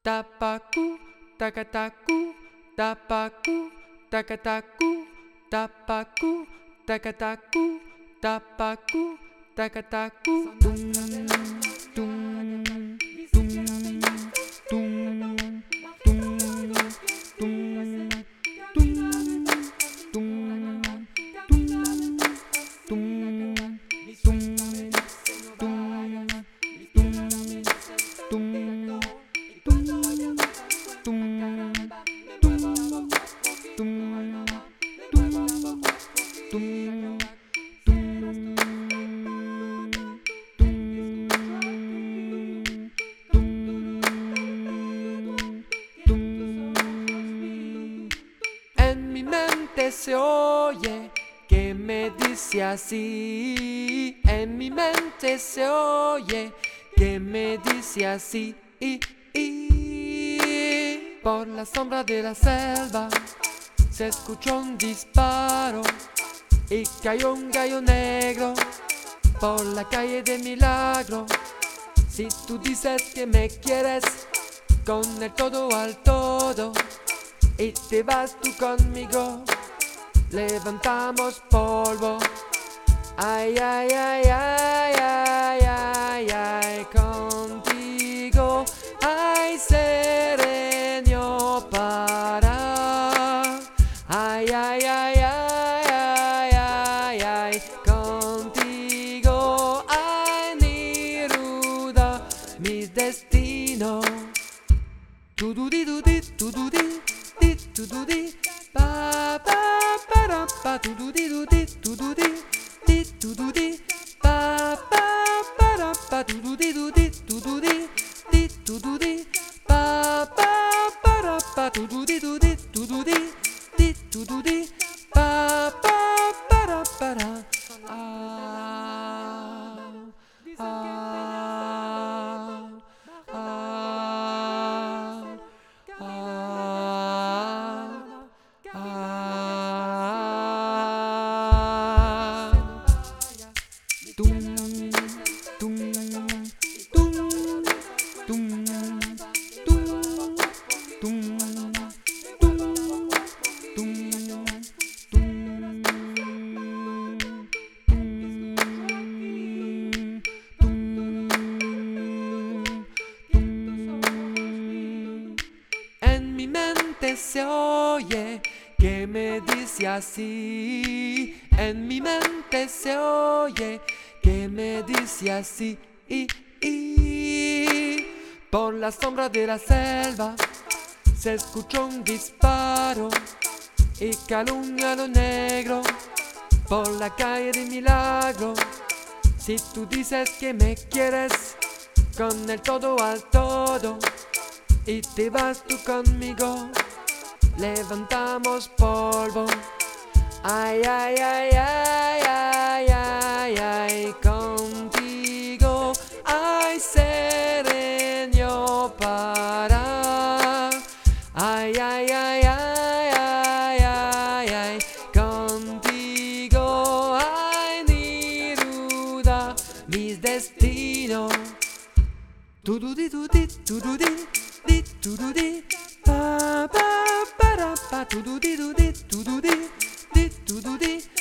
Tapacu, takataku, tapacu, takataku, tapacu, takataku, tapacu, takataku. Tum, tum, tum, tum, tum, tum, En mi mente se oye que me dice así. En mi mente se oye que me dice así. Por la sombra de la selva se escuchó un disparo y cayó un gallo negro por la calle de Milagro. Si tú dices que me quieres con el todo al todo y te vas tú conmigo, levantamos polvo. Ay, ay, ay, ay, ay, ay, ay, contigo hay sereno para. Ay, ay, ay, ay, ay, ay, ay, contigo hay Neruda, mi destino. Tududi, tududi, tududi, pa pa para pa tududi, tududi, tududi, pa pa para pa tududi, tududi, tududi, pa pa para pa tududi, tududi, tududi, pa pa para. En mi mente se oye que me dice así. En mi mente se oye que me dice así. Por la sombra de la selva se escuchó un disparo y cayó un gallo negro por la calle de Milagro. Si tú dices que me quieres con el todo al todo y te vas tú conmigo, levantamos polvo. Ay, ay, ay, ay, ay, ay, ay, contigo hay sereno para. Ay, ay, ay, ay, ay, ay, ay, contigo hay Neruda, mis destinos. Tududi, tududi, tududi, pa pa para pa tududi, tududi, tududi.